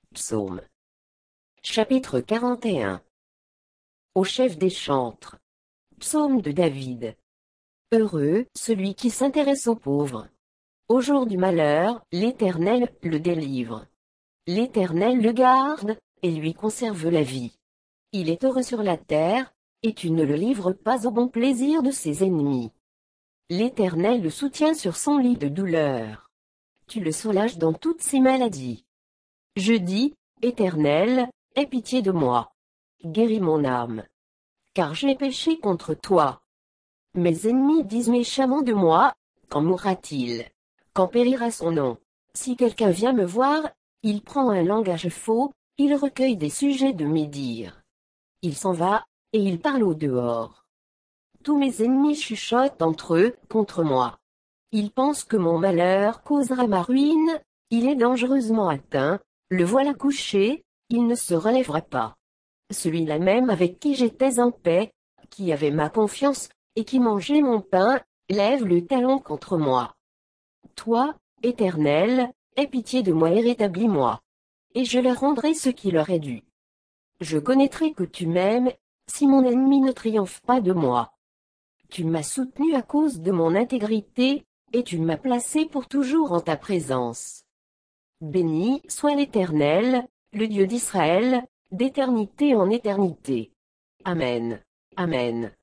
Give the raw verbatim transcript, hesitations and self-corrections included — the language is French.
Psaume. Chapitre quarante et un. Au chef des chantres. Psaume de David. Heureux, celui qui s'intéresse aux pauvres. Au jour du malheur, l'Éternel le délivre. L'Éternel le garde, et lui conserve la vie. Il est heureux sur la terre, et tu ne le livres pas au bon plaisir de ses ennemis. L'Éternel le soutient sur son lit de douleur. Tu le soulages dans toutes ses maladies. Je dis, Éternel, aie pitié de moi. Guéris mon âme. Car j'ai péché contre toi. Mes ennemis disent méchamment de moi, quand mourra-t-il? Quand périra son nom? Si quelqu'un vient me voir, il prend un langage faux, il recueille des sujets de médire. Il s'en va, et il parle au dehors. Tous mes ennemis chuchotent entre eux, contre moi. Ils pensent que mon malheur causera ma ruine, il est dangereusement atteint, le voilà couché, il ne se relèvera pas. Celui-là même avec qui j'étais en paix, qui avait ma confiance, et qui mangeait mon pain, lève le talon contre moi. Toi, Éternel, aie pitié de moi et rétablis-moi. Et je leur rendrai ce qui leur est dû. Je connaîtrai que tu m'aimes, si mon ennemi ne triomphe pas de moi. Tu m'as soutenu à cause de mon intégrité, et tu m'as placé pour toujours en ta présence. Béni soit l'Éternel, le Dieu d'Israël, d'éternité en éternité. Amen. Amen.